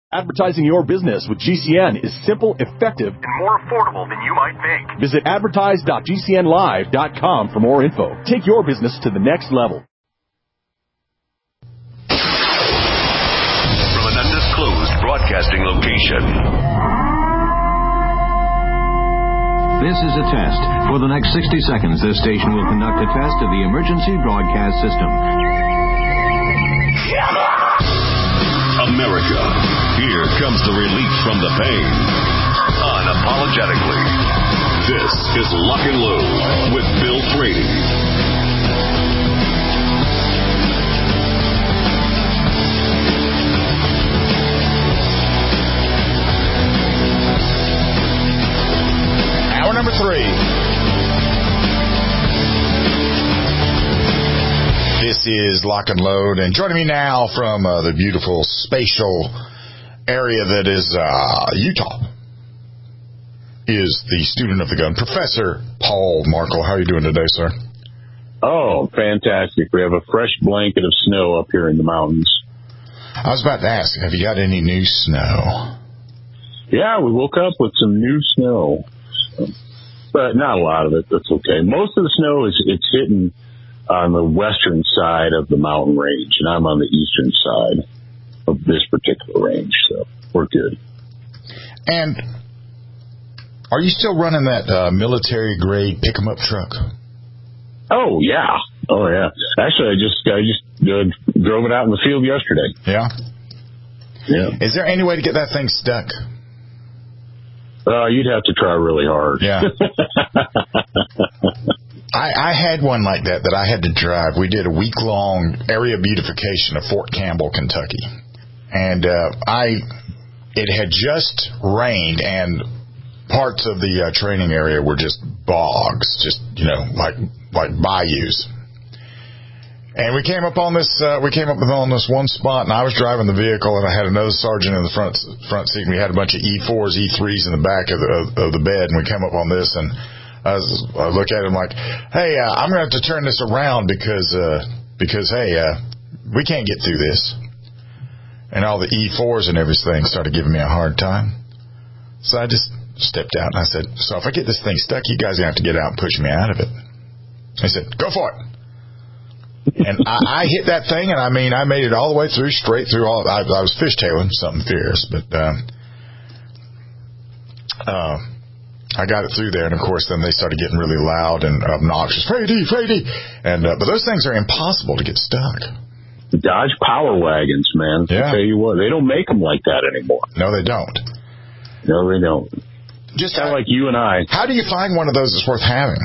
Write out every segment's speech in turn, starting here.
Advertising your business with GCN is simple, effective, and more affordable than you might think. Visit advertise.gcnlive.com for more info. Take your business to the next level. From an undisclosed broadcasting location. This is a test. For the next 60 seconds, this station will conduct a test of the emergency broadcast system. America, here comes the relief from the pain. Unapologetically. This is Lock and Load with Bill Frady. Hour number 3. This is Lock and Load, and joining me now from the beautiful spatial area that is Utah is the student of the gun, Professor Paul Markel. How are you doing today, sir? Oh, fantastic. We have a fresh blanket of snow up here in the mountains. I was about to ask, have you got any new snow? Yeah, we woke up with some new snow, but not a lot of it. That's okay. Most of the snow it's hitting on the western side of the mountain range, and I'm on the eastern side of this particular range, so we're good. And are you still running that military-grade pick-em-up truck? Oh, yeah. Oh, yeah. Actually, I just drove it out in the field yesterday. Yeah? Yeah. Is there any way to get that thing stuck? You'd have to try really hard. Yeah. I had one like that I had to drive. We did a week-long area beautification of Fort Campbell, Kentucky. And it had just rained, and parts of the training area were just bogs, just, like bayous. And we came up on this one spot, and I was driving the vehicle, and I had another sergeant in the front seat, and we had a bunch of E4s, E3s in the back of the bed, and we came up on this, and I look at him like, hey, I'm going to have to turn this around because hey, we can't get through this. And all the E4s and everything started giving me a hard time. So I just stepped out and I said, so if I get this thing stuck, you guys are going to have to get out and push me out of it. He said, go for it. And I hit that thing, and I made it all the way through, straight through all. I was fishtailing something fierce, but I got it through there, and of course, then they started getting really loud and obnoxious. Frady! And but those things are impossible to get stuck. Dodge Power Wagons, man. Yeah. I'll tell you what, they don't make them like that anymore. No, they don't. No, they don't. Just kind of like you and I. How do you find one of those that's worth having?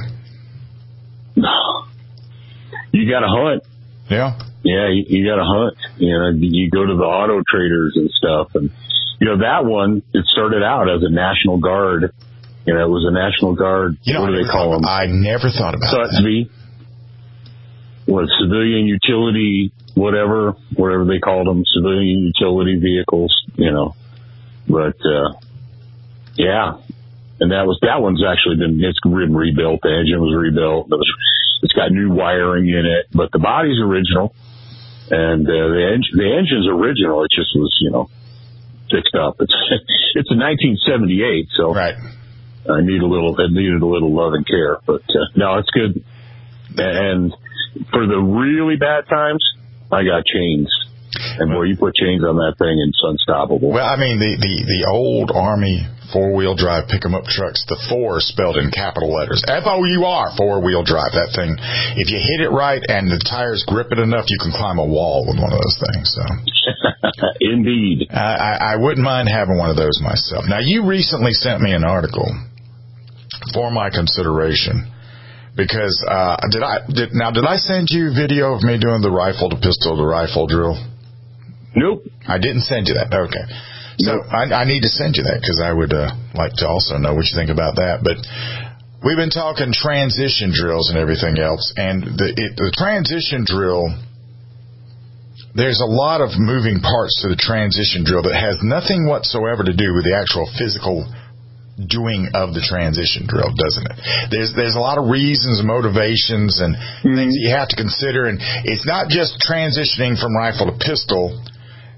You got to hunt. Yeah. Yeah, you got to hunt. You go to the auto traders and stuff, and that one. It started out as a National Guard. It was a National Guard. What do they call them? I never thought about that. What, civilian utility, whatever they called them, civilian utility vehicles, But, yeah. And that one's actually been rebuilt. The engine was rebuilt. It's got new wiring in it, but the body's original. And, the engine's original. It just was, fixed up. It's a 1978, so. Right. It needed a little love and care, but no, it's good. And for the really bad times, I got chains. And boy, you put chains on that thing, and it's unstoppable. Well, the old Army 4-wheel drive pick-em-up trucks, the 4 spelled in capital letters. FOUR, 4-wheel drive. That thing, if you hit it right and the tires grip it enough, you can climb a wall with one of those things. So. Indeed. I wouldn't mind having one of those myself. Now, you recently sent me an article for my consideration, because did I send you video of me doing the rifle to pistol to rifle drill? Nope. I didn't send you that. Okay. So nope. I need to send you that, because I would like to also know what you think about that. But we've been talking transition drills and everything else, and the transition drill, there's a lot of moving parts to the transition drill that has nothing whatsoever to do with the actual physical doing of the transition drill, doesn't it? There's a lot of reasons, motivations, and things that you have to consider, and it's not just transitioning from rifle to pistol.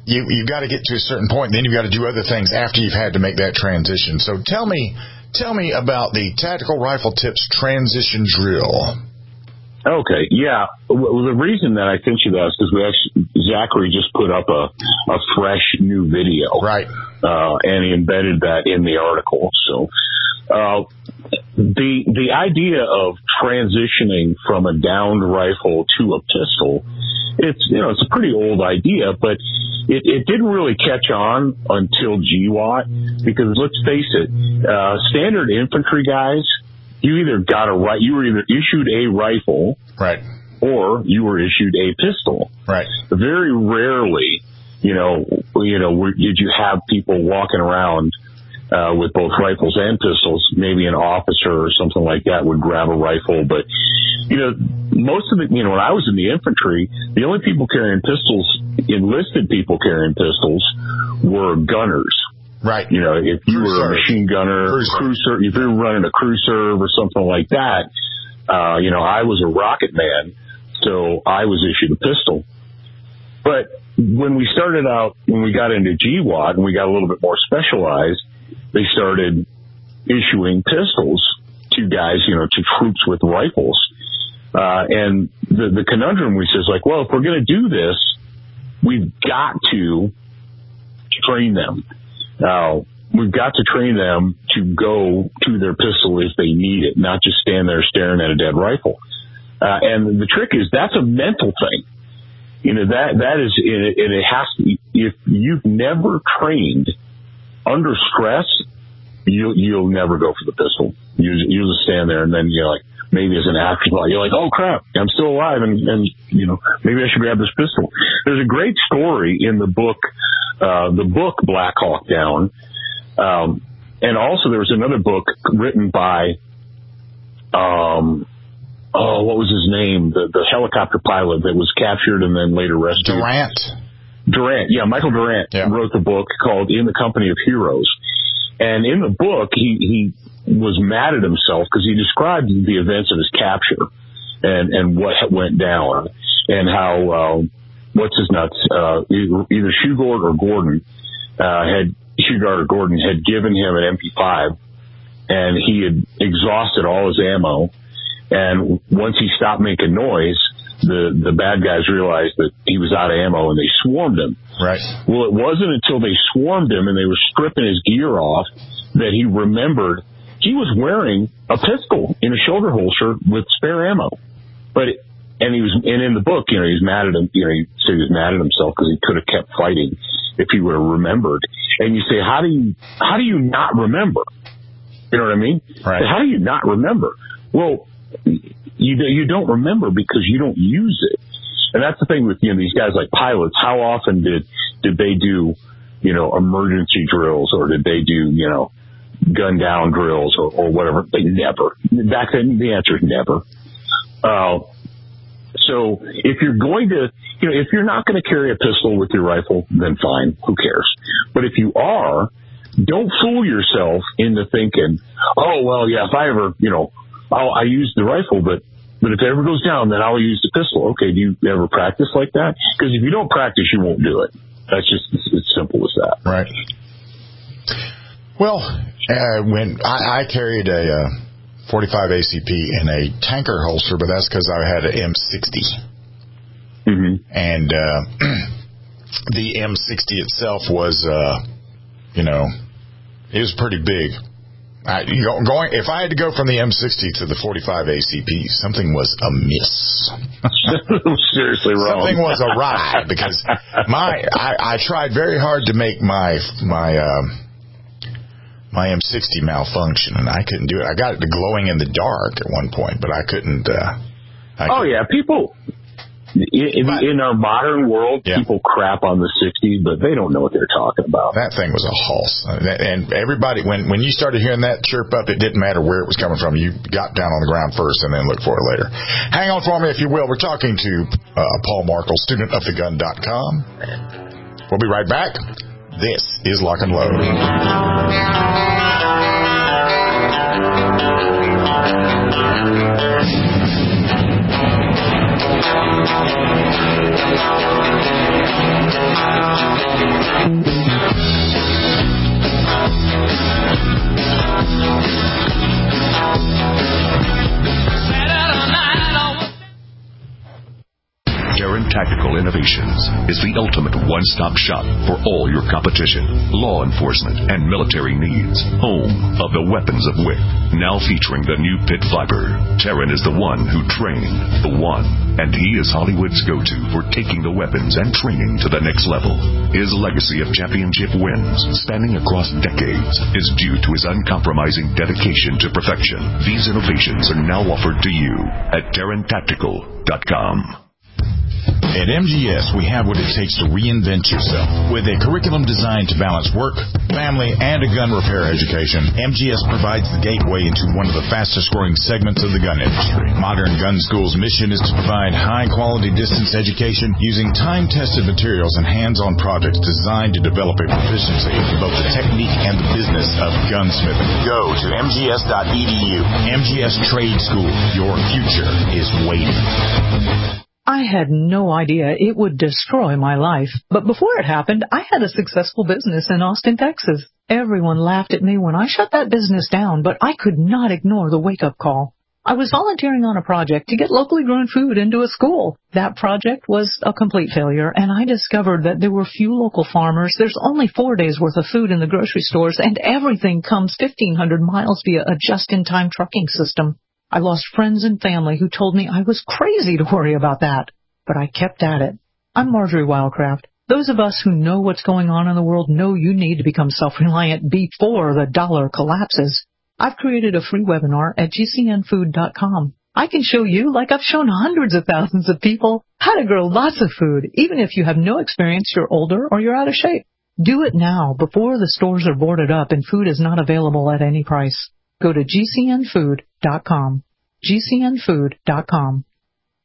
you've got to get to a certain point, and then you've got to do other things after you've had to make that transition. So tell me about the Tactical Rifle Tips transition drill. Okay, yeah. Well, the reason that I sent you that is because Zachary just put up a fresh new video, right? And he embedded that in the article. So the idea of transitioning from a downed rifle to a pistol, it's a pretty old idea, but it didn't really catch on until GWAT, because let's face it, standard infantry guys, you were either issued a rifle, right, or you were issued a pistol, right. Very rarely, did you have people walking around with both rifles and pistols. Maybe an officer or something like that would grab a rifle, but most of when I was in the infantry, the only people carrying pistols, enlisted people carrying pistols, were gunners. Right. If you were a machine gunner, cruiser, if you were running a cruiser or something like that, I was a rocket man, so I was issued a pistol. But when we got into GWAT and we got a little bit more specialized, they started issuing pistols to guys, to troops with rifles. And the conundrum we says, like, well, if we're going to do this, we've got to train them. We've got to train them to go to their pistol if they need it, not just stand there staring at a dead rifle. And the trick is that's a mental thing. That is, and it has to, if you've never trained under stress, you'll never go for the pistol. You'll just stand there, and then you're like, maybe as an afterthought, you're like, oh crap, I'm still alive, and maybe I should grab this pistol. There's a great story in the book Black Hawk Down, and also there was another book written by what was his name? The helicopter pilot that was captured and then later rescued. Durant, yeah, Michael Durant wrote the book called In the Company of Heroes. And in the book, he was mad at himself because he described the events of his capture and what went down, and how what's his nuts, either Shugart or Gordon had given him an MP5, and he had exhausted all his ammo. And once he stopped making noise, the bad guys realized that he was out of ammo, and they swarmed him. Right. Well, it wasn't until they swarmed him and they were stripping his gear off that he remembered he was wearing a pistol in a shoulder holster with spare ammo. And in the book, he was mad at him. He said he was mad at himself because he could have kept fighting if he would have remembered. And you say, how do you not remember? You know what I mean? Right. How do you not remember? Well, you don't remember because you don't use it. And that's the thing with these guys like pilots. How often did they do emergency drills, or did they do gun down drills or whatever? They never. Back then, the answer is never. So if you're going to, if you're not going to carry a pistol with your rifle, then fine, who cares? But if you are, don't fool yourself into thinking, oh well, yeah, if I ever, I use the rifle, but if it ever goes down, then I'll use the pistol. Okay, do you ever practice like that? Because if you don't practice, you won't do it. That's just as simple as that. Right. Well, when I carried a 45 ACP in a tanker holster, but that's because I had an M60. Mm-hmm. And the M60 itself was, it was pretty big. If I had to go from the M60 to the 45 ACP, something was amiss. Seriously wrong. Something was awry, because I tried very hard to make my M60 malfunction, and I couldn't do it. I got it to glowing in the dark at one point, but I couldn't. Yeah, people in our modern world, people crap on the 60s, but they don't know what they're talking about. That thing was a hulse, and everybody, when you started hearing that chirp up, it didn't matter where it was coming from. You got down on the ground first, and then looked for it later. Hang on for me, if you will. We're talking to Paul Markel, studentofthegun.com. We'll be right back. This is Lock and Load. Darren Tactical Innovations is the ultimate one-stop shop for all your competition, law enforcement, and military needs. Home of the weapons of WIC. Now featuring the new pit viper. Darren is the one who trained the one, and he is Hollywood's go-to for taking the weapons and training to the next level. His legacy of championship wins, spanning across decades, is due to his uncompromising dedication to perfection. These innovations are now offered to you at DarrenTactical.com. At MGS, we have what it takes to reinvent yourself. With a curriculum designed to balance work, family, and a gun repair education, MGS provides the gateway into one of the fastest-growing segments of the gun industry. Modern Gun School's mission is to provide high-quality distance education using time-tested materials and hands-on projects designed to develop a proficiency in both the technique and the business of gunsmithing. Go to mgs.edu. MGS Trade School. Your future is waiting. I had no idea it would destroy my life. But before it happened, I had a successful business in Austin, Texas. Everyone laughed at me when I shut that business down, but I could not ignore the wake-up call. I was volunteering on a project to get locally grown food into a school. That project was a complete failure, and I discovered that there were few local farmers. There's only 4 days' worth of food in the grocery stores, and everything comes 1,500 miles via a just-in-time trucking system. I lost friends and family who told me I was crazy to worry about that. But I kept at it. I'm Marjorie Wildcraft. Those of us who know what's going on in the world know you need to become self-reliant before the dollar collapses. I've created a free webinar at gcnfood.com. I can show you, like I've shown hundreds of thousands of people, how to grow lots of food, even if you have no experience, you're older, or you're out of shape. Do it now, before the stores are boarded up and food is not available at any price. Go to gcnfood.com. gcnfood.com.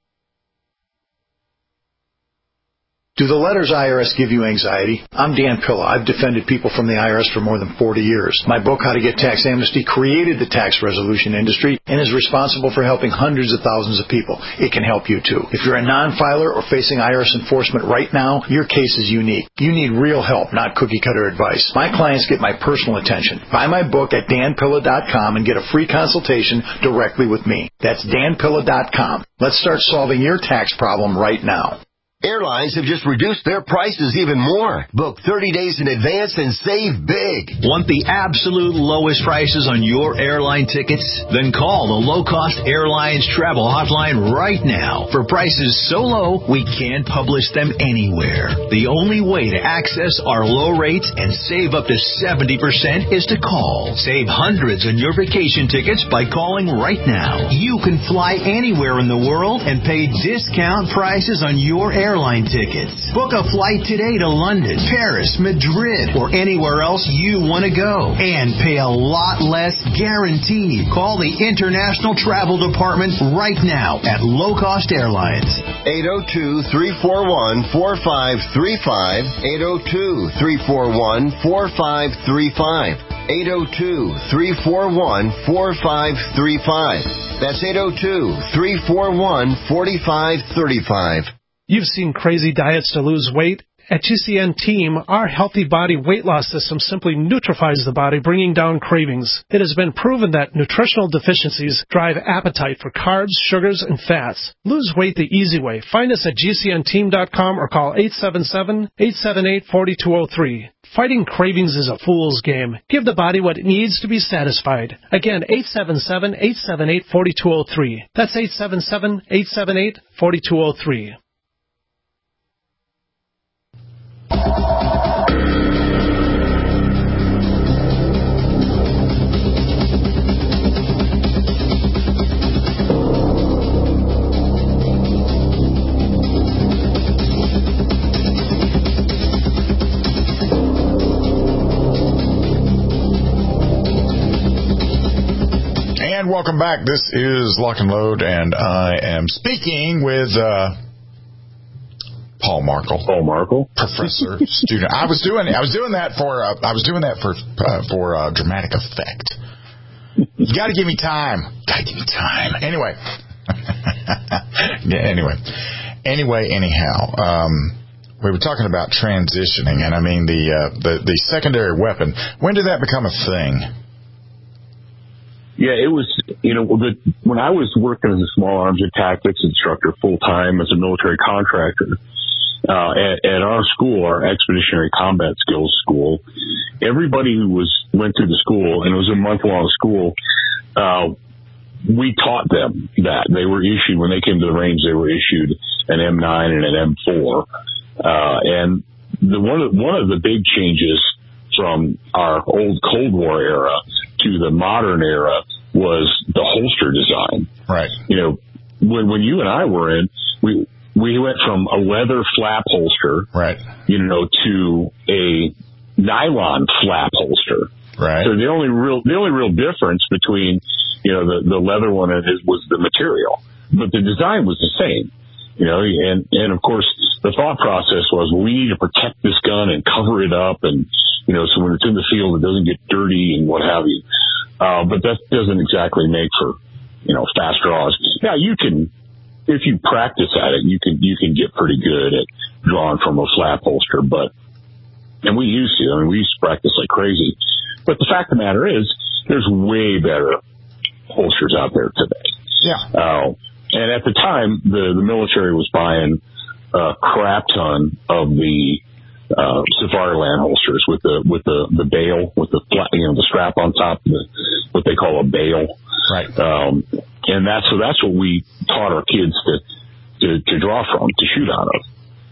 Do the letters IRS give you anxiety? I'm Dan Pilla. I've defended people from the IRS for more than 40 years. My book, How to Get Tax Amnesty, created the tax resolution industry and is responsible for helping hundreds of thousands of people. It can help you, too. If you're a non-filer or facing IRS enforcement right now, your case is unique. You need real help, not cookie-cutter advice. My clients get my personal attention. Buy my book at danpilla.com and get a free consultation directly with me. That's danpilla.com. Let's start solving your tax problem right now. Airlines have just reduced their prices even more. Book 30 days in advance and save big. Want the absolute lowest prices on your airline tickets? Then call the Low Cost Airlines Travel Hotline right now. For prices so low, we can't publish them anywhere. The only way to access our low rates and save up to 70% is to call. Save hundreds on your vacation tickets by calling right now. You can fly anywhere in the world and pay discount prices on your airline tickets. Book a flight today to London, Paris, Madrid, or anywhere else you want to go. And pay a lot less guaranteed. Call the International Travel Department right now at Low Cost Airlines. 802-341-4535. 802-341-4535. 802-341-4535. That's 802-341-4535. You've seen crazy diets to lose weight. At GCN Team, our Healthy Body Weight Loss System simply neutralizes the body, bringing down cravings. It has been proven that nutritional deficiencies drive appetite for carbs, sugars, and fats. Lose weight the easy way. Find us at GCNteam.com or call 877-878-4203. Fighting cravings is a fool's game. Give the body what it needs to be satisfied. Again, 877-878-4203. That's 877-878-4203. And welcome back. This is Lock and Load, and I am speaking with Paul Markle. Paul Markle, professor, student. I was doing that for dramatic effect. You got to give me time. Anyway, Anyhow, we were talking about transitioning, and I mean the secondary weapon. When did that become a thing? Yeah, it was, when I was working as a small arms and tactics instructor full-time as a military contractor, at our school, our Expeditionary Combat Skills School, everybody who went through the school, and it was a month-long school, we taught them that. They were issued, when they came to the range, they were issued an M9 and an M4. And one of the big changes from our old Cold War era to the modern era was the holster design. Right. When you and I were in, we went from a leather flap holster, right, to a nylon flap holster. Right. So the only real difference between, the leather one was the material, but the design was the same. And of course the thought process was, well, we need to protect this gun and cover it up, and so when it's in the field it doesn't get dirty and what have you. But that doesn't exactly make for fast draws. Now you can, if you practice at it, you can get pretty good at drawing from a flap holster. And we used to. We used to practice like crazy. But the fact of the matter is, there's way better holsters out there today. Yeah. And at the time, the military was buying a crap ton of the Safariland holsters with the bail, with the strap on top, what they call a bail. Right. And that's what we taught our kids to draw from, to shoot out of.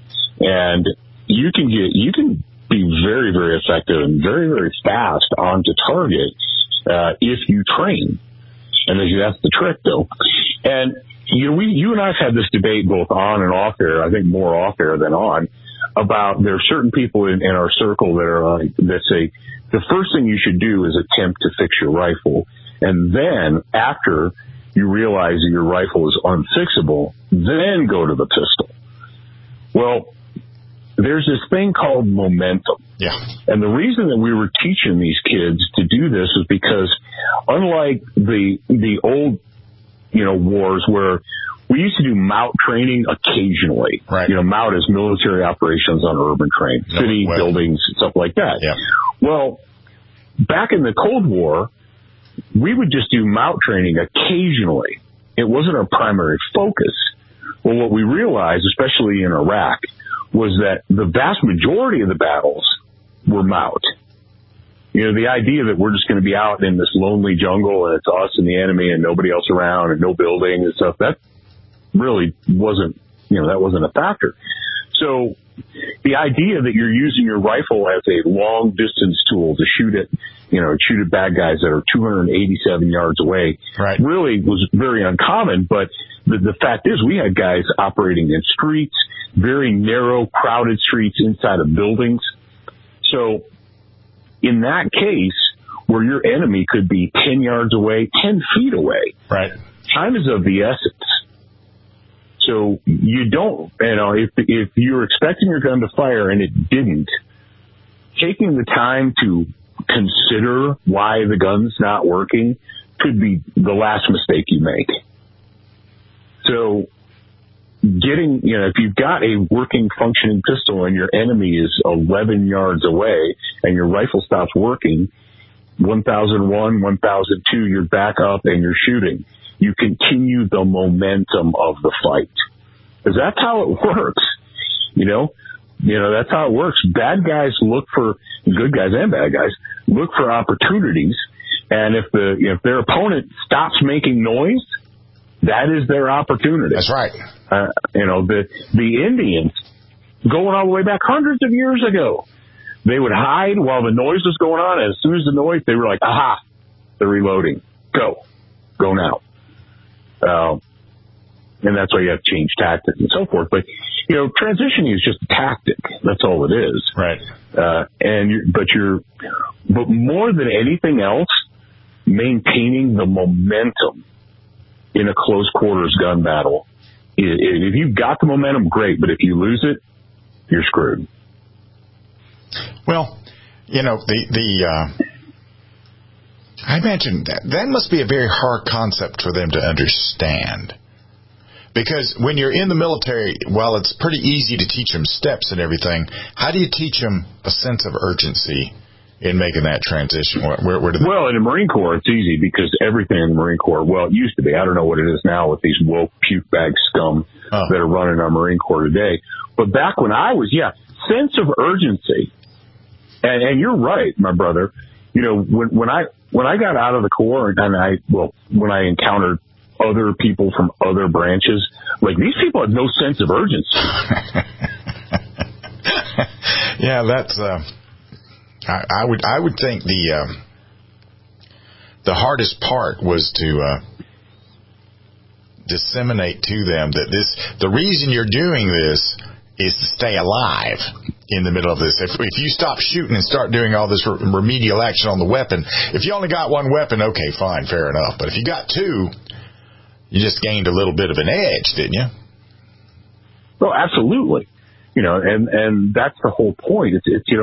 And you can be very, very effective and very, very fast onto target if you train. And that's the trick, though. And you and I've had this debate both on and off air. I think more off air than on, about there are certain people in our circle that say the first thing you should do is attempt to fix your rifle, and then after you realize that your rifle is unfixable, then go to the pistol. Well, there's this thing called momentum. Yeah. And the reason that we were teaching these kids to do this is because, unlike the old wars where we used to do MOUT training occasionally. Right. MOUT is military operations on urban terrain, city buildings, stuff like that. Yeah. Well, back in the Cold War, we would just do MOUT training occasionally. It wasn't our primary focus. Well, what we realized, especially in Iraq, was that the vast majority of the battles were MOUT. The idea that we're just going to be out in this lonely jungle and it's us and the enemy and nobody else around and no building and stuff, that really wasn't, that wasn't a factor. So the idea that you're using your rifle as a long distance tool to shoot at bad guys that are 287 yards away, right, really was very uncommon. But the fact is, we had guys operating in streets, very narrow, crowded streets inside of buildings. So in that case, where your enemy could be 10 yards away, 10 feet away, right, time is of the essence. So you don't, if you're expecting your gun to fire and it didn't, taking the time to consider why the gun's not working could be the last mistake you make. So if you've got a working, functioning pistol and your enemy is 11 yards away and your rifle stops working, 1001, 1002, you're back up and you're shooting. You continue the momentum of the fight. Because that's how it works. That's how it works. Bad guys look for, good guys and bad guys, look for opportunities. And if their opponent stops making noise, that is their opportunity. That's right. The Indians, going all the way back hundreds of years ago, they would hide while the noise was going on. And as soon as the noise, they were like, aha, they're reloading. Go now. And that's why you have to change tactics and so forth. But, transitioning is just a tactic. That's all it is. Right. But more than anything else, maintaining the momentum in a close quarters gun battle. If you've got the momentum, great. But if you lose it, you're screwed. Well, I imagine that must be a very hard concept for them to understand. Because when you're in the military, while it's pretty easy to teach them steps and everything, how do you teach them a sense of urgency in making that transition? Well, in the Marine Corps, it's easy because everything in the Marine Corps, well, it used to be. I don't know what it is now with these woke puke bag scum that are running our Marine Corps today. But back when I was, sense of urgency. And you're right, my brother. You know, when I got out of the Corps when I encountered other people from other branches, like these people have no sense of urgency. Yeah, that's, I would think the hardest part was to disseminate to them that the reason you're doing this is to stay alive in the middle of this. If you stop shooting and start doing all this remedial action on the weapon, if you only got one weapon, okay, fine, fair enough. But if you got two, you just gained a little bit of an edge, didn't you? Well, absolutely. You know, and that's the whole point. It's in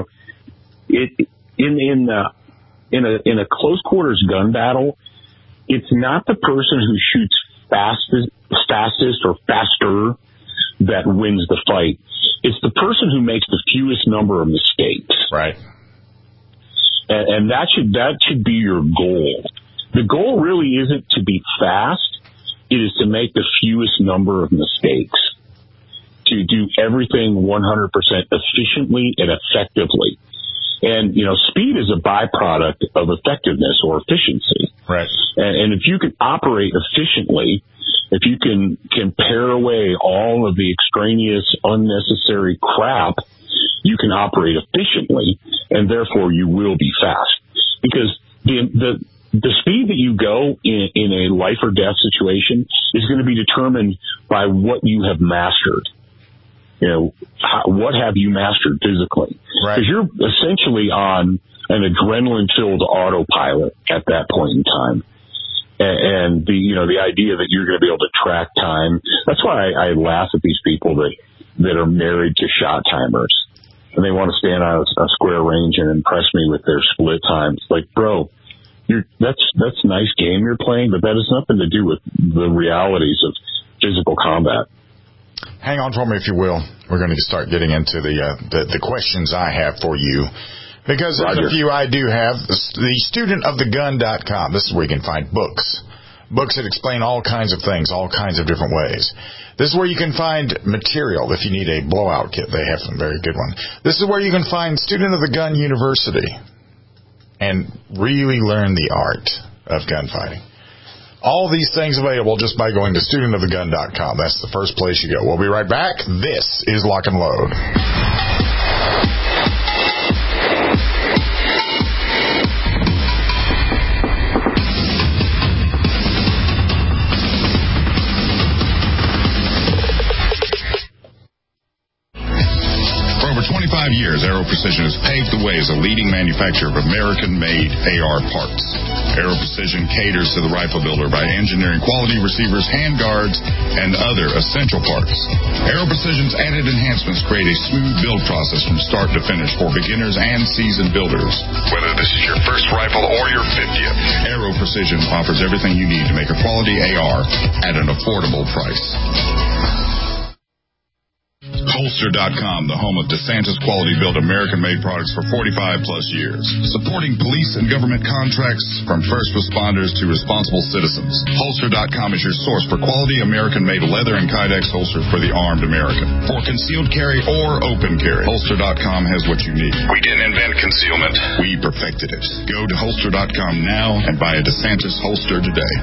a close quarters gun battle, it's not the person who shoots fastest or faster that wins the fight. It's the person who makes the fewest number of mistakes. Right. And that should be your goal. The goal really isn't to be fast. It is to make the fewest number of mistakes, to do everything 100% efficiently and effectively. And, you know, speed is a byproduct of effectiveness or efficiency. Right. And if you can operate efficiently, if you can pare away all of the extraneous, unnecessary crap, you can operate efficiently, and therefore you will be fast. Because the speed that you go in a life or death situation is going to be determined by what you have mastered. You know, what have you mastered physically? Right. Because you're essentially on an adrenaline-filled autopilot at that point in time. And the idea that you're going to be able to track time, that's why I laugh at these people that are married to shot timers. And they want to stand on a square range and impress me with their split times. Like, bro, that's a nice game you're playing, but that has nothing to do with the realities of physical combat. Hang on for me, if you will. We're going to start getting into the questions I have for you. Because there's a few I do have. The studentofthegun.com. This is where you can find books. Books that explain all kinds of things, all kinds of different ways. This is where you can find material if you need a blowout kit. They have some very good ones. This is where you can find Student of the Gun University and really learn the art of gunfighting. All these things available just by going to studentofthegun.com. That's the first place you go. We'll be right back. This is Lock and Load. For over 25 years, Aero Precision has paved the way as a leading manufacturer of American-made AR parts. Aero Precision caters to the rifle builder by engineering quality receivers, handguards, and other essential parts. Aero Precision's added enhancements create a smooth build process from start to finish for beginners and seasoned builders. Whether this is your first rifle or your 50th, Aero Precision offers everything you need to make a quality AR at an affordable price. Holster.com, the home of DeSantis quality-built American-made products for 45-plus years. Supporting police and government contracts from first responders to responsible citizens. Holster.com is your source for quality American-made leather and Kydex holsters for the armed American. For concealed carry or open carry, Holster.com has what you need. We didn't invent concealment. We perfected it. Go to Holster.com now and buy a DeSantis holster today.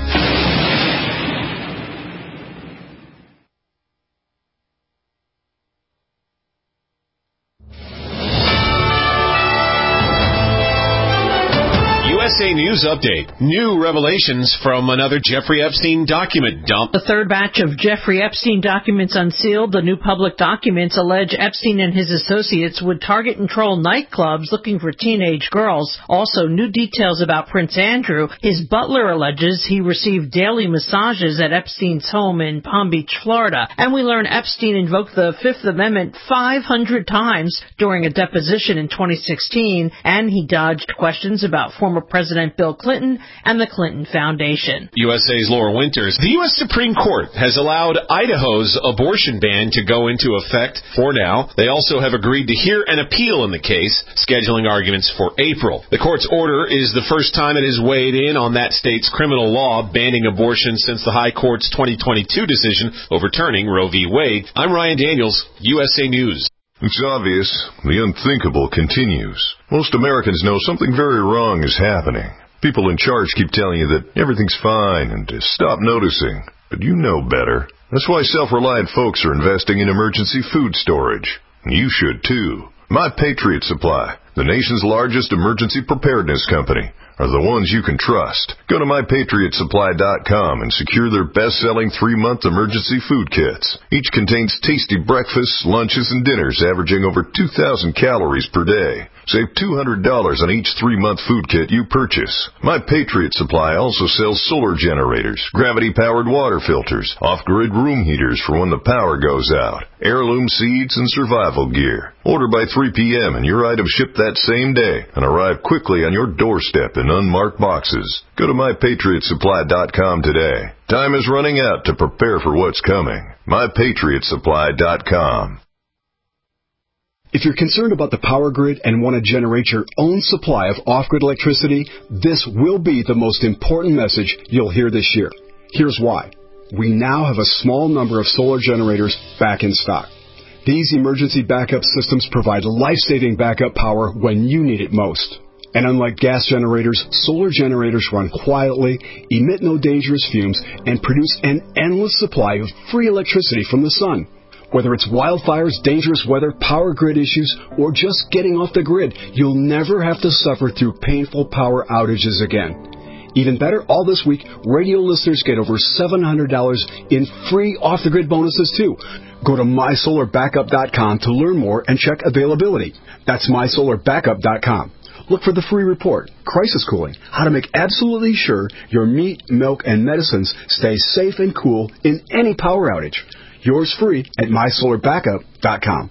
USA News Update. New revelations from another Jeffrey Epstein document dump. The third batch of Jeffrey Epstein documents unsealed. The new public documents allege Epstein and his associates would target and troll nightclubs looking for teenage girls. Also, new details about Prince Andrew. His butler alleges he received daily massages at Epstein's home in Palm Beach, Florida. And we learn Epstein invoked the Fifth Amendment 500 times during a deposition in 2016, and he dodged questions about former President President Bill Clinton and the Clinton Foundation. USA's Laura Winters. The U.S. Supreme Court has allowed Idaho's abortion ban to go into effect for now. They also have agreed to hear an appeal in the case, scheduling arguments for April. The court's order is the first time it has weighed in on that state's criminal law banning abortion since the High Court's 2022 decision overturning Roe v. Wade. I'm Ryan Daniels, USA News. It's obvious. The unthinkable continues. Most Americans know something very wrong is happening. People in charge keep telling you that everything's fine and to stop noticing. But you know better. That's why self-reliant folks are investing in emergency food storage. You should too. My Patriot Supply, the nation's largest emergency preparedness company, are the ones you can trust. Go to MyPatriotSupply.com and secure their best-selling 3-month emergency food kits. Each contains tasty breakfasts, lunches, and dinners averaging over 2,000 calories per day. Save $200 on each 3-month food kit you purchase. My Patriot Supply also sells solar generators, gravity-powered water filters, off-grid room heaters for when the power goes out, heirloom seeds, and survival gear. Order by 3 p.m. and your items ship that same day and arrive quickly on your doorstep in unmarked boxes. Go to MyPatriotSupply.com today. Time is running out to prepare for what's coming. MyPatriotSupply.com. If you're concerned about the power grid and want to generate your own supply of off-grid electricity, this will be the most important message you'll hear this year. Here's why. We now have a small number of solar generators back in stock. These emergency backup systems provide life-saving backup power when you need it most. And unlike gas generators, solar generators run quietly, emit no dangerous fumes, and produce an endless supply of free electricity from the sun. Whether it's wildfires, dangerous weather, power grid issues, or just getting off the grid, you'll never have to suffer through painful power outages again. Even better, all this week, radio listeners get over $700 in free off-the-grid bonuses, too. Go to MySolarBackup.com to learn more and check availability. That's MySolarBackup.com. Look for the free report, Crisis Cooling, how to make absolutely sure your meat, milk, and medicines stay safe and cool in any power outage. Yours free at MySolarBackup.com.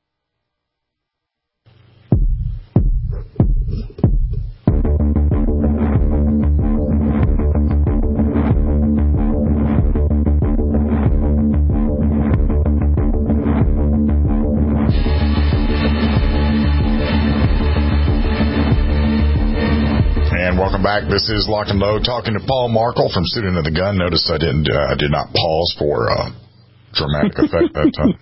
Welcome back. This is Lock and Load, talking to Paul Markel from Student of the Gun. Notice I did not pause for dramatic effect that time.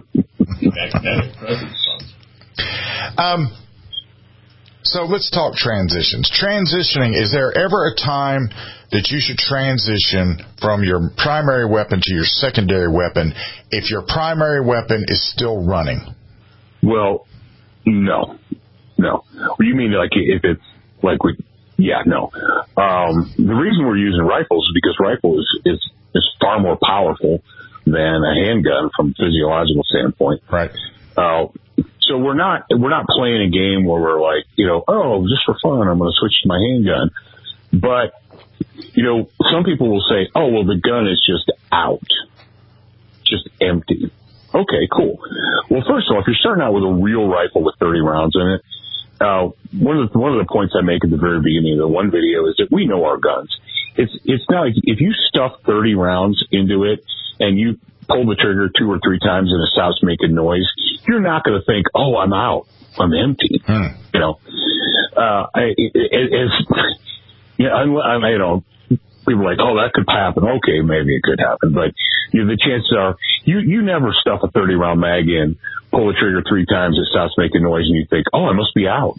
So let's talk transitions. Transitioning, is there ever a time that you should transition from your primary weapon to your secondary weapon if your primary weapon is still running? Well, no. You mean like if it's like we... Yeah, no. The reason we're using rifles is because rifle is far more powerful than a handgun from a physiological standpoint. Right. So we're not playing a game where we're like, just for fun, I'm going to switch to my handgun. But, some people will say, oh, well, the gun is just out, just empty. Okay, cool. Well, first of all, if you're starting out with a real rifle with 30 rounds in it, one of the points I make at the very beginning of the one video is that we know our guns. It's not like if you stuff 30 rounds into it and you pull the trigger 2 or 3 times and it stops making noise, you're not going to think, oh, I'm out, I'm empty. People are like, oh, that could happen. Okay, maybe it could happen, but the chances are you never stuff a 30-round mag in, pull the trigger 3 times, it stops making noise, and you think, oh, I must be out.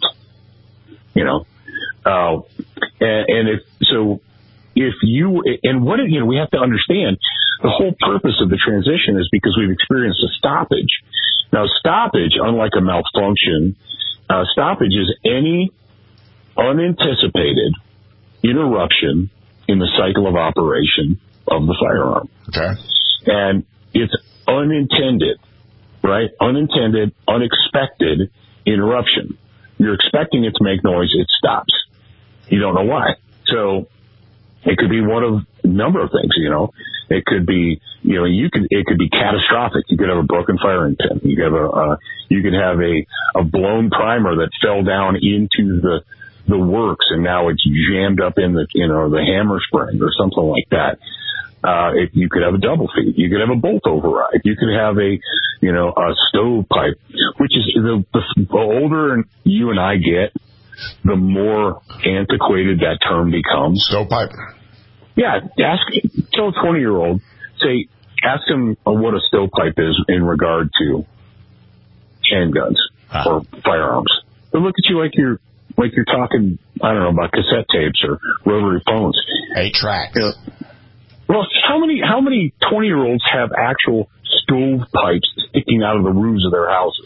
We have to understand the whole purpose of the transition is because we've experienced a stoppage. Now, stoppage, unlike a malfunction, stoppage is any unanticipated interruption in the cycle of operation of the firearm. Okay. And it's unintended, right? Unintended, unexpected interruption. You're expecting it to make noise, it stops. You don't know why. So it could be one of a number of things, It could be, it could be catastrophic. You could have a broken firing pin. You could have a blown primer that fell down into the works and now it's jammed up in the, the hammer spring or something like that. You could have a double feed. You could have a bolt override. You could have a stovepipe, which is the older you and I get, the more antiquated that term becomes. Stovepipe. Yeah. Tell a 20-year-old, ask him what a stovepipe is in regard to handguns or firearms. They'll look at you like you're talking, I don't know, about cassette tapes or rotary phones. 8 tracks. Well, how many 20-year-olds have actual stovepipes sticking out of the roofs of their houses?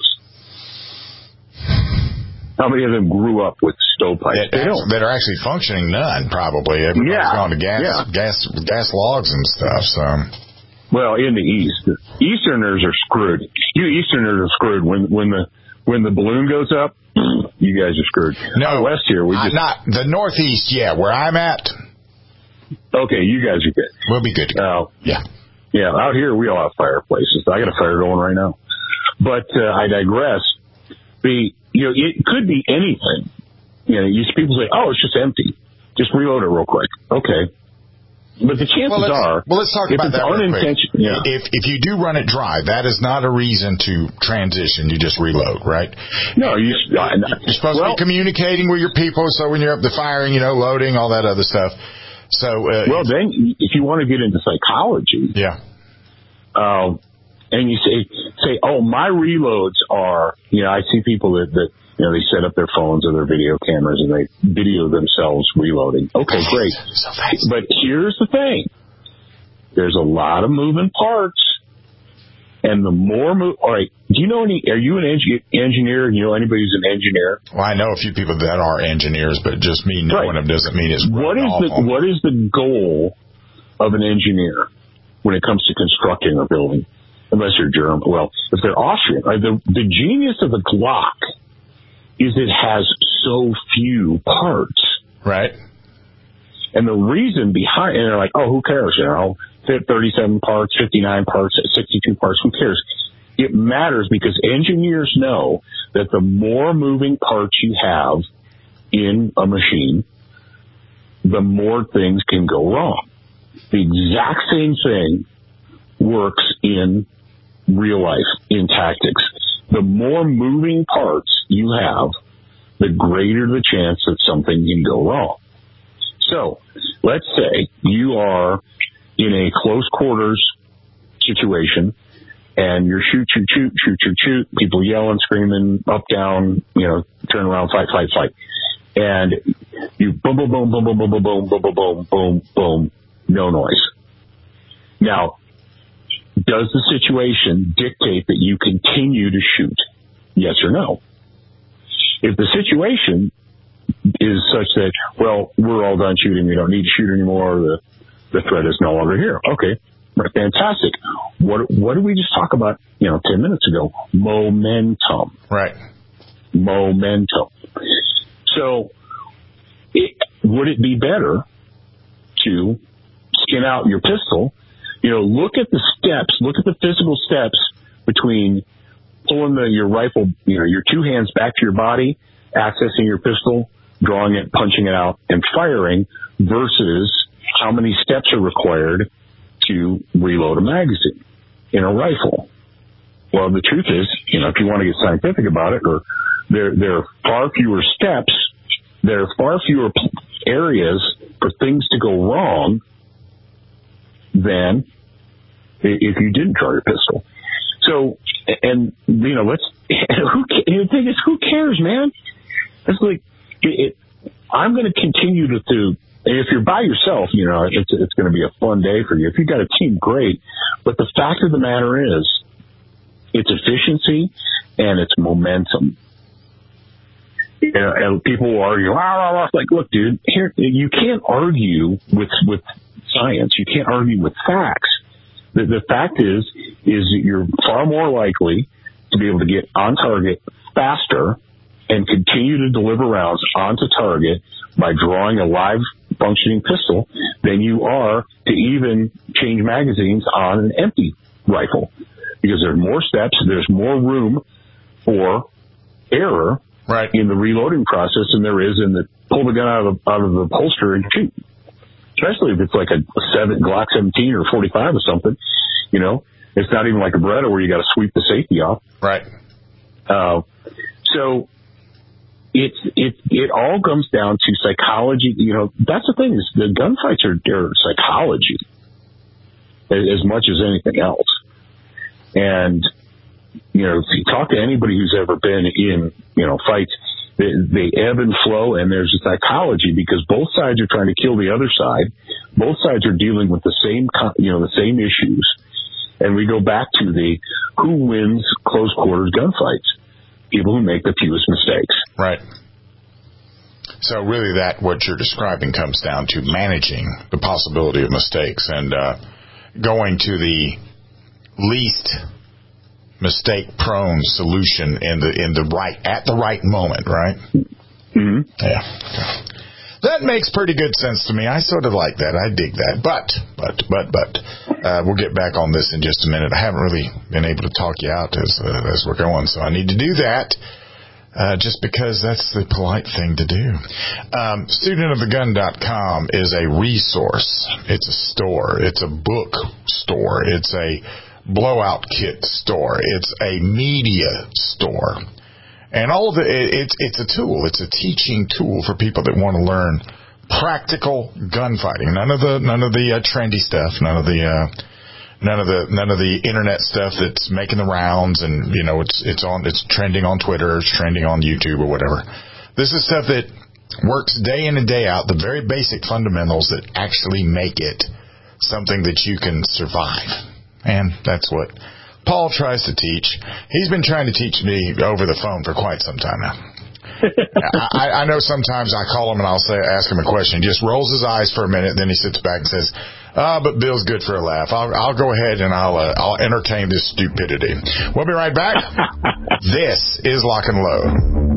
How many of them grew up with stovepipes? That are actually functioning? None, probably. Everybody's gone to gas logs and stuff. So, well, in the East, Easterners are screwed. You Easterners are screwed when the balloon goes up. You guys are screwed. No, West here not the Northeast. Yeah, where I'm at. Okay, you guys are good. We'll be good. Yeah. Out here we all have fireplaces. I got a fire going right now. But I digress. It could be anything. People say, "Oh, it's just empty. Just reload it real quick." Okay. But the chances are, let's talk about that real quick. Yeah. If you do run it dry, that is not a reason to transition. You just reload, right? No, you're supposed to be communicating with your people. So when you're up to firing, loading, all that other stuff. So then if you want to get into psychology, and you say, oh, my reloads are, I see people that they set up their phones or their video cameras and they video themselves reloading. Okay, great. But here's the thing. There's a lot of moving parts. And the more all right, do you know are you an engineer? You know anybody who's an engineer? Well, I know a few people that are engineers, but just me knowing them doesn't mean it's what is the goal of an engineer when it comes to constructing a building? Unless you're German. Well, if they're Austrian, right? The genius of the Glock is it has so few parts. Right. And the reason behind, and they're like, oh, who cares? 37 parts, 59 parts, 62 parts, who cares? It matters because engineers know that the more moving parts you have in a machine, the more things can go wrong. The exact same thing works in real life, in tactics. The more moving parts you have, the greater the chance that something can go wrong. So, let's say you are in a close quarters situation, and you're shoot, people yelling, screaming, up, down, turn around, fight. And you boom, boom, boom, boom, boom, boom, boom, boom, boom, boom, boom, boom, no noise. Now, does the situation dictate that you continue to shoot? Yes or no? If the situation is such that, well, we're all done shooting, we don't need to shoot anymore, the threat is no longer here. Okay, fantastic. What did we just talk about, 10 minutes ago? Momentum. Right. Momentum. So, would it be better to skin out your pistol? Look at the steps, look at the physical steps between pulling your rifle, your two hands back to your body, accessing your pistol, drawing it, punching it out, and firing, versus how many steps are required to reload a magazine in a rifle. Well, the truth is, if you want to get scientific about it, or there are far fewer steps, there are far fewer areas for things to go wrong than if you didn't draw your pistol. So, and the thing is, who cares, man? It's like I'm going to continue to. If you're by yourself, it's going to be a fun day for you. If you've got a team, great. But the fact of the matter is, it's efficiency and it's momentum. And people will argue, like, look, dude, here, you can't argue with science. You can't argue with facts. The fact is that you're far more likely to be able to get on target faster and continue to deliver rounds onto target by drawing a live functioning pistol than you are to even change magazines on an empty rifle. Because there's more steps, there's more room for error in the reloading process than there is in the pull the gun out of the holster and shoot. Especially if it's like a Glock 17 or 45 or something, you know. It's not even like a Beretta where you got to sweep the safety off. Right. So it all comes down to psychology. You know, that's the thing, is the gunfights are psychology as much as anything else. And, you know, if you talk to anybody who's ever been in, you know, fights, they ebb and flow, and there's a psychology because both sides are trying to kill the other side. Both sides are dealing with the same issues. And we go back to the who wins close quarters gunfights? People who make the fewest mistakes. Right. So really what you're describing comes down to managing the possibility of mistakes and going to the least mistake-prone solution at the right moment, right? Mm-hmm. Yeah. That makes pretty good sense to me. I sort of like that. I dig that. But we'll get back on this in just a minute. I haven't really been able to talk you out as we're going, so I need to do that just because that's the polite thing to do. StudentOfTheGun.com is a resource. It's a store. It's a book store. It's a blowout kit store. It's a media store. And all of it's a tool. It's a teaching tool for people that want to learn practical gunfighting. None of the trendy stuff. None of the internet stuff that's making the rounds and, you know, it's trending on Twitter, it's trending on YouTube or whatever. This is stuff that works day in and day out, the very basic fundamentals that actually make it something that you can survive. And that's what Paul tries to teach. He's been trying to teach me over the phone for quite some time now. I know sometimes I call him and I'll ask him a question. He just rolls his eyes for a minute, then he sits back and says, but Bill's good for a laugh. I'll go ahead and I'll entertain this stupidity. We'll be right back. This is Lock and Load.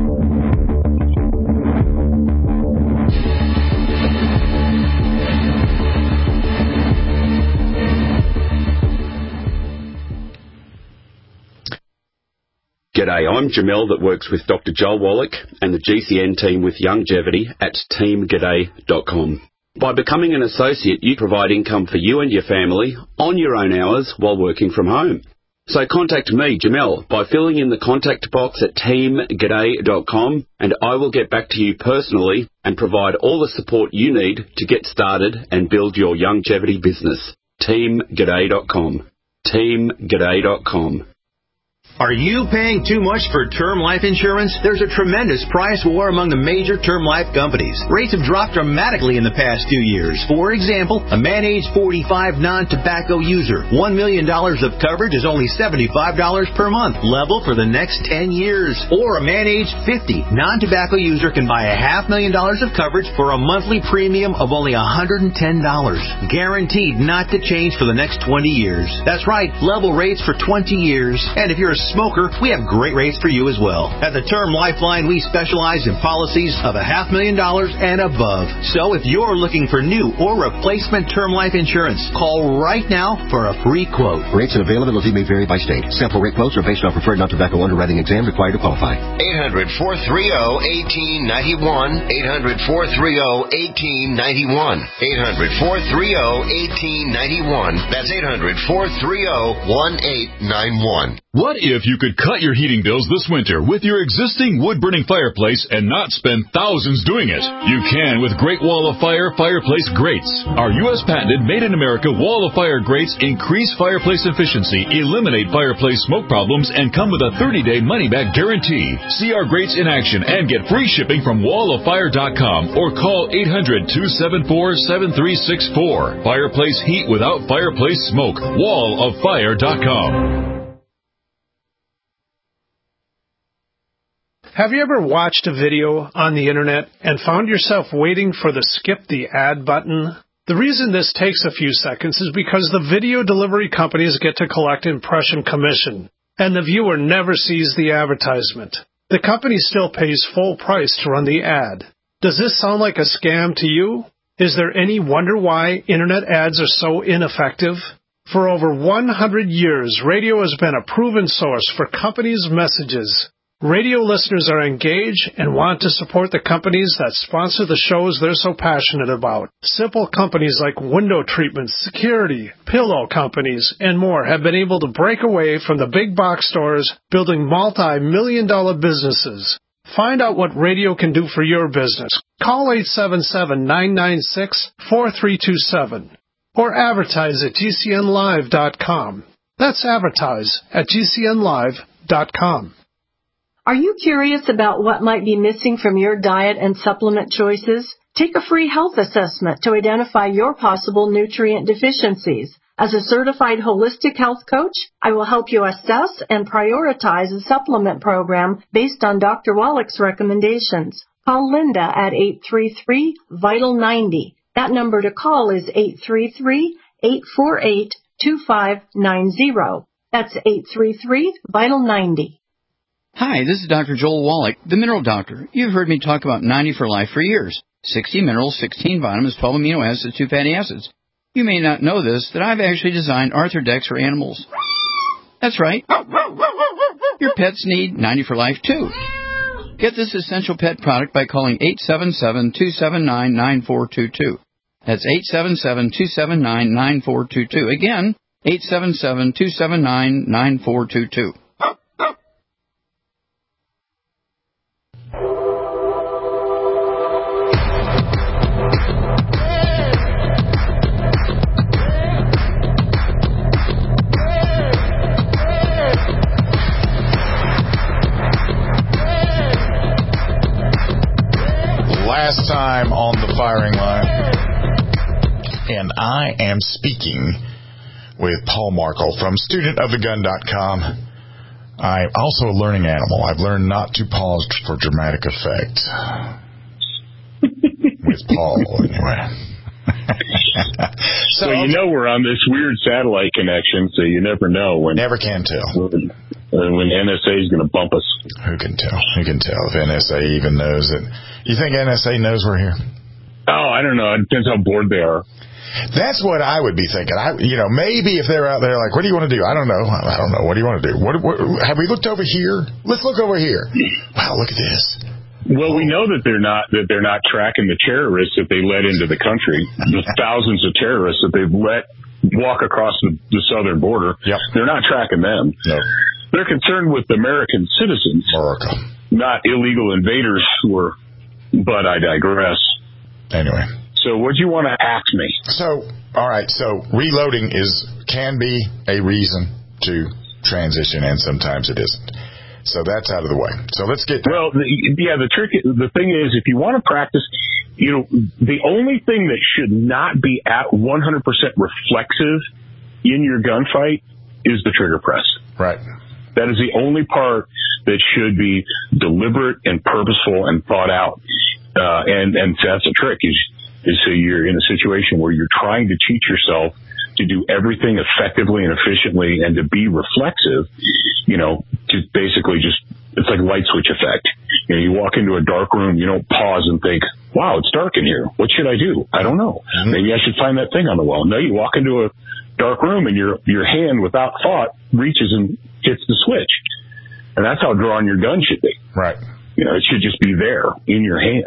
G'day, I'm Jamel that works with Dr. Joel Wallach and the GCN team with Longevity at teamg'day.com. By becoming an associate, you provide income for you and your family on your own hours while working from home. So contact me, Jamel, by filling in the contact box at teamg'day.com and I will get back to you personally and provide all the support you need to get started and build your longevity business. teamg'day.com. teamg'day.com. Are you paying too much for term life insurance? There's a tremendous price war among the major term life companies. Rates have dropped dramatically in the past 2 years. For example, a man age 45 non-tobacco user, $1 million of coverage is only $75 per month, level for the next 10 years. Or a man age 50 non-tobacco user can buy $500,000 of coverage for a monthly premium of only $110, guaranteed not to change for the next 20 years. That's right, level rates for 20 years. And if you're a smoker, we have great rates for you as well. At the Term Lifeline, we specialize in policies of $500,000 and above. So if you're looking for new or replacement term life insurance, call right now for a free quote. Rates and availability may vary by state. Sample rate quotes are based on preferred non-tobacco underwriting exam required to qualify. 800-430-1891. 800-430-1891. 800-430-1891. That's 800-430-1891. What if you could cut your heating bills this winter with your existing wood-burning fireplace and not spend thousands doing it? You can with Great Wall of Fire fireplace grates. Our U.S. patented made-in-America Wall of Fire grates increase fireplace efficiency, eliminate fireplace smoke problems, and come with a 30-day money-back guarantee. See our grates in action and get free shipping from walloffire.com or call 800-274-7364. Fireplace heat without fireplace smoke. walloffire.com. Have you ever watched a video on the internet and found yourself waiting for the skip the ad button? The reason this takes a few seconds is because the video delivery companies get to collect impression commission, and the viewer never sees the advertisement. The company still pays full price to run the ad. Does this sound like a scam to you? Is there any wonder why internet ads are so ineffective? For over 100 years, radio has been a proven source for companies' messages. Radio listeners are engaged and want to support the companies that sponsor the shows they're so passionate about. Simple companies like window treatments, security, pillow companies, and more have been able to break away from the big box stores, building multi-million-dollar businesses. Find out what radio can do for your business. Call 877-996-4327 or advertise at GCNlive.com. That's advertise at GCNlive.com. Are you curious about what might be missing from your diet and supplement choices? Take a free health assessment to identify your possible nutrient deficiencies. As a certified holistic health coach, I will help you assess and prioritize a supplement program based on Dr. Wallach's recommendations. Call Linda at 833-VITAL-90. That number to call is 833-848-2590. That's 833-VITAL-90. Hi, this is Dr. Joel Wallach, the Mineral Doctor. You've heard me talk about 90 for Life for years. 60 minerals, 16 vitamins, 12 amino acids, 2 fatty acids. You may not know this, that I've actually designed Arthrodex for animals. That's right. Your pets need 90 for Life, too. Get this essential pet product by calling 877-279-9422. That's 877-279-9422. Again, 877-279-9422. Last time on the firing line, and I am speaking with Paul Markel from studentofthegun.com. I'm also a learning animal. I've learned not to pause for dramatic effect. With Paul, anyway. So you know we're on this weird satellite connection, so you never know when. Never can tell. When NSA is going to bump us. Who can tell? Who can tell if NSA even knows it? You think NSA knows we're here? Oh, I don't know. It depends how bored they are. That's what I would be thinking. Maybe if they're out there like, what do you want to do? I don't know. What do you want to do? What, have we looked over here? Let's look over here. Wow, look at this. Well, we know that they're not tracking the terrorists that they let into the country. The thousands of terrorists that they've let walk across the southern border. Yep. They're not tracking them. No. They're concerned with American citizens, not illegal invaders but I digress. Anyway. So what do you want to ask me? So, all right, so reloading can be a reason to transition, and sometimes it isn't. So that's out of the way. So let's get Well, the thing is, if you want to practice, the only thing that should not be at 100% reflexive in your gunfight is the trigger press. Right. That is the only part that should be deliberate and purposeful and thought out. And that's a trick is so you're in a situation where you're trying to teach yourself to do everything effectively and efficiently and to be reflexive, to basically it's like a light switch effect. You walk into a dark room, you don't pause and think, wow, it's dark in here. What should I do? I don't know. Mm-hmm. Maybe I should find that thing on the wall. No, you walk into a dark room and your hand without thought reaches and hits the switch. And that's how drawn your gun should be. Right. It should just be there in your hand.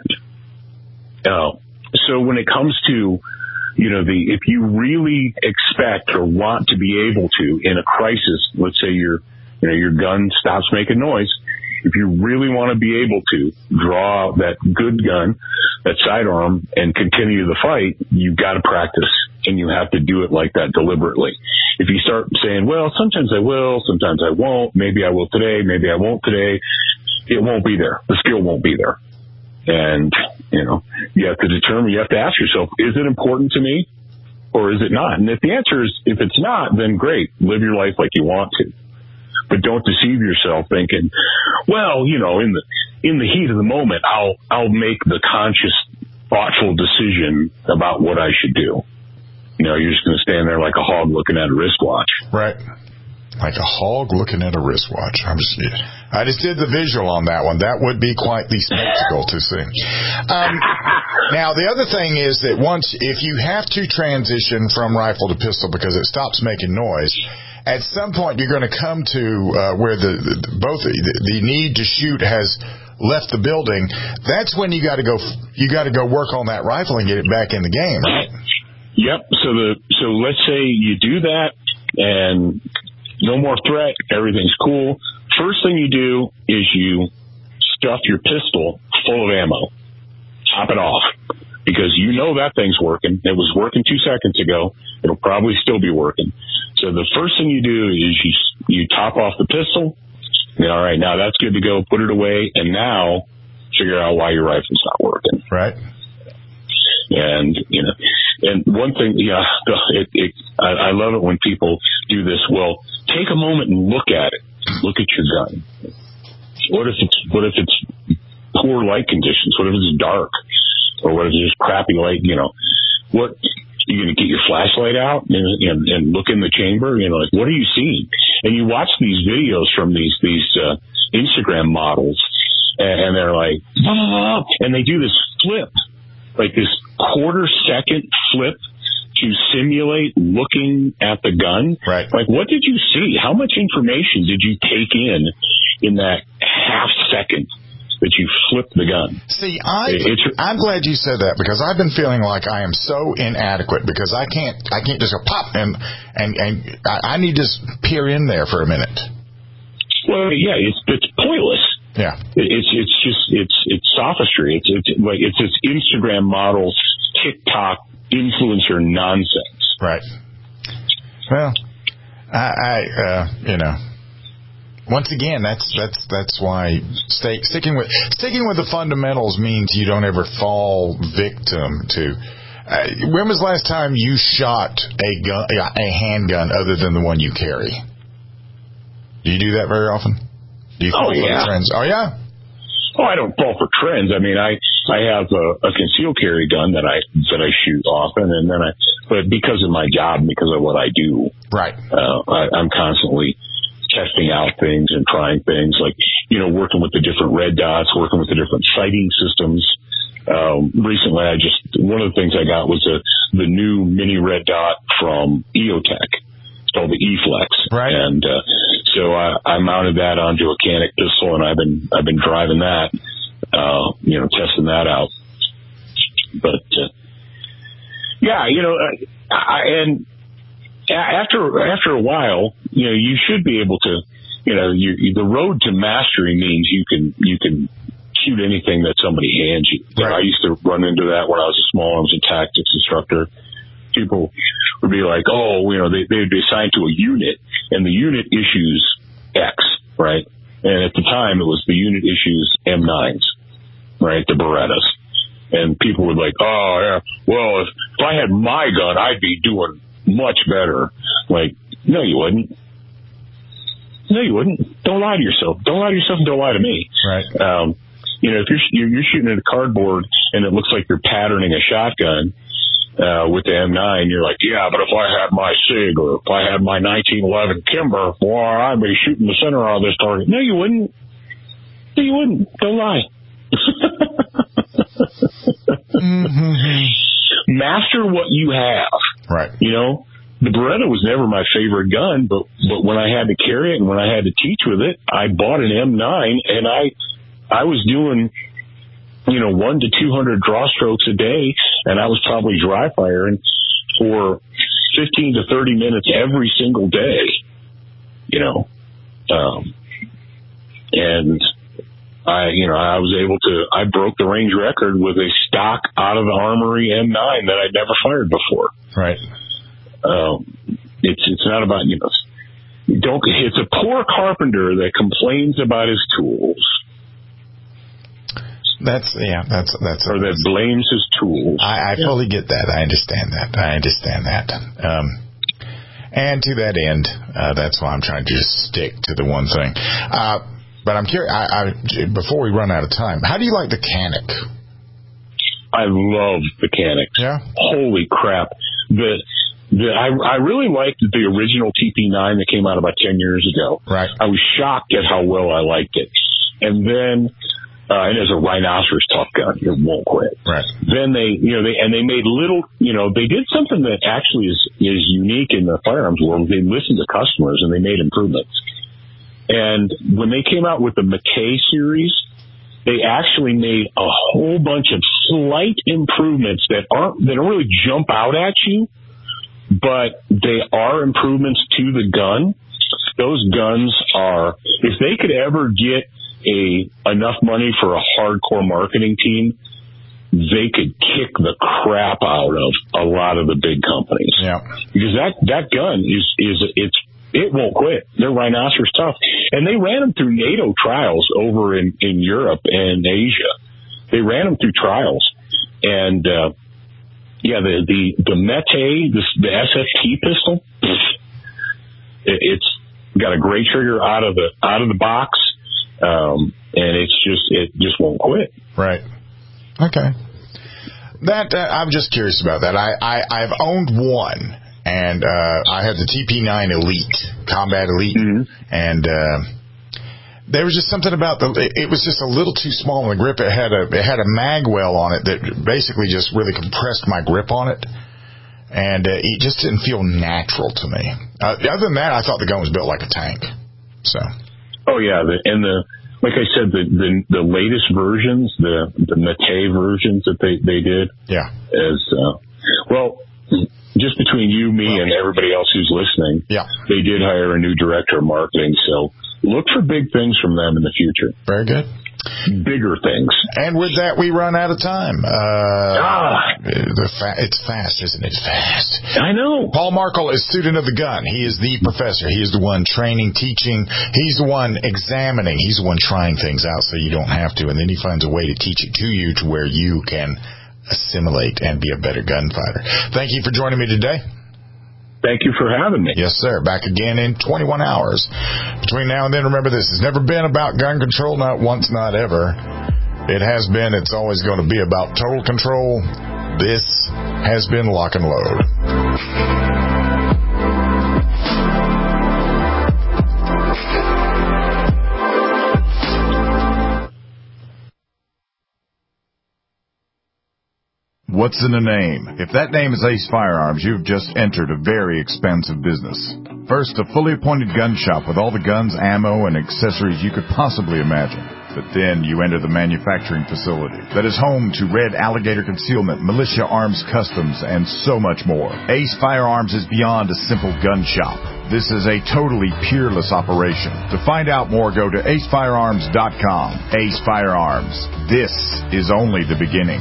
So when it comes to, if you really expect or want to be able to in a crisis, let's say your gun stops making noise. If you really want to be able to draw that good gun, that sidearm, and continue the fight, you've got to practice, and you have to do it like that deliberately. If you start saying, well, sometimes I will, sometimes I won't, maybe I will today, maybe I won't today, it won't be there. The skill won't be there. And, you have to determine, you have to ask yourself, is it important to me or is it not? And if the answer is, if it's not, then great, live your life like you want to. But don't deceive yourself thinking, well, in the heat of the moment, I'll make the conscious, thoughtful decision about what I should do. You're just going to stand there like a hog looking at a wristwatch. Right. Like a hog looking at a wristwatch. I just did the visual on that one. That would be quite the spectacle to see. Now, the other thing is that if you have to transition from rifle to pistol because it stops making noise, at some point you're going to come to where the need to shoot has left the building. That's when you got to go work on that rifle and get it back in the game, right? Yep. So let's say you do that and no more threat, everything's cool. First thing you do is you stuff your pistol full of ammo. Top it off. Because you know that thing's working. It was working 2 seconds ago. It'll probably still be working. So the first thing you do is you top off the pistol. And, all right, now that's good to go. Put it away. And now figure out why your rifle's not working. Right. And, and one thing, I love it when people do this. Well, take a moment and look at it. Look at your gun. What if it's poor light conditions? What if it's dark? Or what if it's just crappy light? What you're going to get your flashlight out and look in the chamber? Like, what are you seeing? And you watch these videos from these Instagram models, and they're like, blah, blah, blah, and they do this flip, like this quarter-second flip to simulate looking at the gun. Right. Like, what did you see? How much information did you take in that half second that you flip the gun? See, I'm glad you said that, because I've been feeling like I am so inadequate because I can't just go pop and I need to peer in there for a minute. Well, yeah, it's pointless. Yeah, it's sophistry. It's this Instagram models, TikTok influencer nonsense. Right. Well, I once again, that's why sticking with the fundamentals means you don't ever fall victim to. When was the last time you shot a handgun other than the one you carry? Do you do that very often? Do you fall for trends? Oh yeah. Oh, I don't fall for trends. I mean, I have a concealed carry gun that I shoot often, and then but because of my job, because of what I do, right? I'm constantly testing out things and trying things, like, working with the different red dots, working with the different sighting systems. Recently, one of the things I got was the new mini red dot from EOTech. It's called the E-Flex. Right. And so I mounted that onto a Canic pistol, and I've been driving that, testing that out. But and after a while, you should be able to, the road to mastery means you can shoot anything that somebody hands you. Right. I used to run into that when I was I was a tactics instructor. People would be like, they'd be assigned to a unit, and the unit issues X, right? And at the time, it was the unit issues M9s, right? The Berettas. And people would like, oh, yeah, well, if I had my gun, I'd be doing much better. Like, no, you wouldn't. No, you wouldn't. Don't lie to yourself. Don't lie to yourself and don't lie to me. Right. If you're shooting at a cardboard and it looks like you're patterning a shotgun with the M9, you're like, yeah, but if I had my SIG or if I had my 1911 Kimber, boy, I'd be shooting the center out of this target. No, you wouldn't. No, you wouldn't. Don't lie. Master what you have. Right. The Beretta was never my favorite gun, but when I had to carry it and when I had to teach with it, I bought an M9, and I was doing 1 to 200 draw strokes a day, and I was probably dry firing for 15 to 30 minutes every single day. And I was able to, I broke the range record with a stock out of the Armory M9 that I'd never fired before. Right. It's not about, it's a poor carpenter that complains about his tools. That's or that blames his tools. I fully get that. I understand that. And to that end, that's why I'm trying to just stick to the one thing. But I'm curious, before we run out of time, how do you like the Canic? I love the Canics. Yeah. Holy crap. I really liked the original TP9 that came out about 10 years ago. Right. I was shocked at how well I liked it. And then and as a rhinoceros tough gun, it won't quit. Right. Then they made little, they did something that actually is unique in the firearms world. They listened to customers and they made improvements. And when they came out with the McKay series, they actually made a whole bunch of slight improvements that don't really jump out at you, but they are improvements to the gun. Those guns are, if they could ever get enough money for a hardcore marketing team, they could kick the crap out of a lot of the big companies. Yeah. Because that gun it won't quit. They're rhinoceros tough. And they ran them through NATO trials over in Europe and Asia. They ran them through trials. And, the Mété, the SFT pistol, it's got a great trigger out of the box. And it just won't quit. Right. Okay. That, I'm just curious about that. I've owned one. And I had the TP9 Elite, Combat Elite, and there was just something about it was just a little too small in the grip. It had a mag well on it that basically just really compressed my grip on it, and it just didn't feel natural to me. Other than that, I thought the gun was built like a tank. So. Oh yeah, like I said, the latest versions, the Mété versions that they did, just between you, me, and everybody else who's listening, they did hire a new director of marketing. So look for big things from them in the future. Very good. Bigger things. And with that, we run out of time. It's fast, isn't it? Fast. I know. Paul Markel is student of the gun. He is the professor. He is the one training, teaching. He's the one examining. He's the one trying things out so you don't have to. And then he finds a way to teach it to you to where you can assimilate and be a better gunfighter. Thank you for joining me today. Thank you for having me. Yes, sir. Back again in 21 hours. Between now and then, remember this has never been about gun control, not once, not ever. It has been, it's always going to be about total control. This has been Lock and Load. What's in a name? If that name is Ace Firearms, you've just entered a very expensive business. First, a fully appointed gun shop with all the guns, ammo, and accessories you could possibly imagine. But then you enter the manufacturing facility that is home to Red Alligator Concealment, Militia Arms Customs, and so much more. Ace Firearms is beyond a simple gun shop. This is a totally peerless operation. To find out more, go to acefirearms.com. Ace Firearms. This is only the beginning.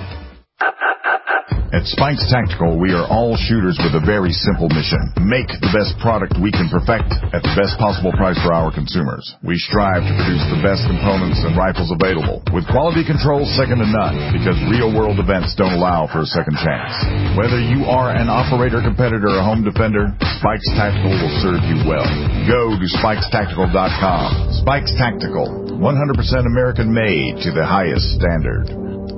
At Spikes Tactical, we are all shooters with a very simple mission. Make the best product we can perfect at the best possible price for our consumers. We strive to produce the best components and rifles available, with quality control second to none, because real-world events don't allow for a second chance. Whether you are an operator, competitor, or home defender, Spikes Tactical will serve you well. Go to SpikesTactical.com. Spikes Tactical, 100% American-made to the highest standard.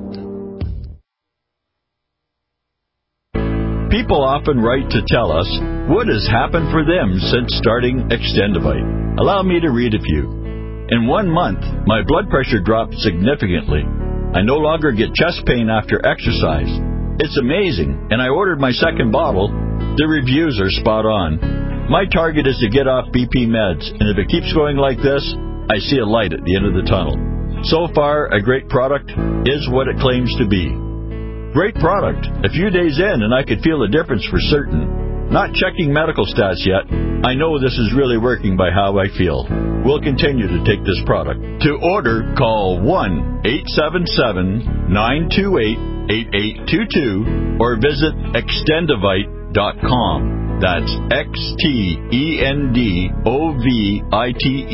People often write to tell us what has happened for them since starting Extendivite. Allow me to read a few. In 1 month, my blood pressure dropped significantly. I no longer get chest pain after exercise. It's amazing, and I ordered my second bottle. The reviews are spot on. My target is to get off BP meds, and if it keeps going like this, I see a light at the end of the tunnel. So far, a great product is what it claims to be. Great product. A few days in, and I could feel a difference for certain. Not checking medical stats yet. I know this is really working by how I feel. We'll continue to take this product. To order, call 1-877-928-8822 or visit Extendivite.com. That's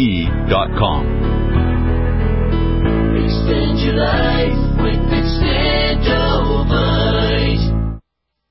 XTENDOVITE.com. Extend your life with Extend.